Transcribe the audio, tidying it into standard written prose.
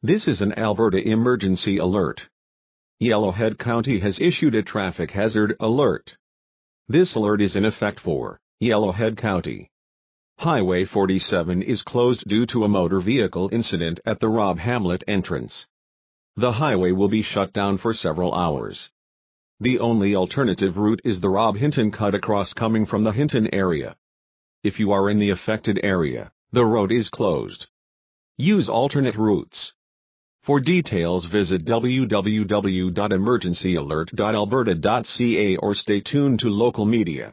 This is an Alberta emergency alert. Yellowhead County has issued a traffic hazard alert. This alert is in effect for Yellowhead County. Highway 47 is closed due to a motor vehicle incident at the Rob Hamlet entrance. The highway will be shut down for several hours. The only alternative route is the Rob Hinton cut across coming from the Hinton area. If you are in the affected area, the road is closed. Use alternate routes. For details visit www.emergencyalert.alberta.ca or stay tuned to local media.